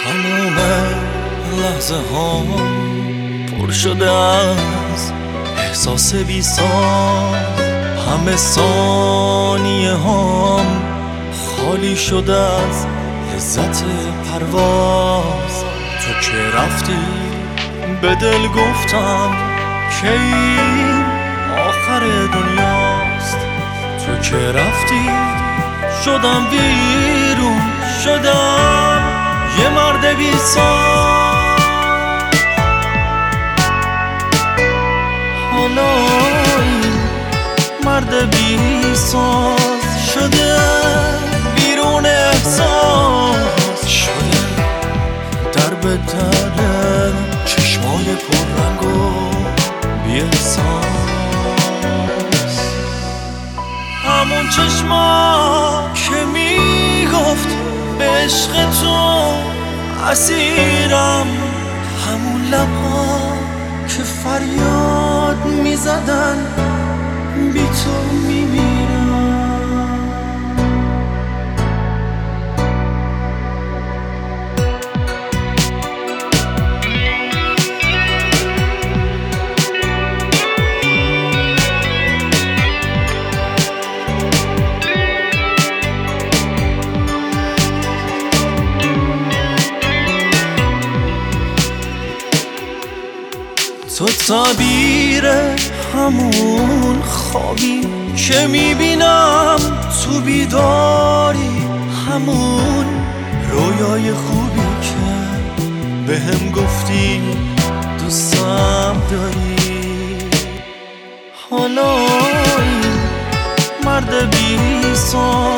تمام لحظه ها پر شده از احساس بی‌ساز. همه ثانیه هام خالی شده از لذت پرواز. تو که رفتی به دل گفتم که این آخر دنیاست. تو که رفتی شدم ویرون، شدم یه مرد بی‌ساز. حالا این مرد بی‌ساز شده بیرون احساس، شده در به در چشمای پررنگ و بی‌احساس. همون چشما که میگفت به عشق تو اسیرم، همون لبها که فریاد میزدن بی تو میمیرم. تو تعبیر همون خوابی که میبینم تو بیداری، همون رویای خوبی که بهم گفتی دوستم داری. حالا این مرد بی‌ساز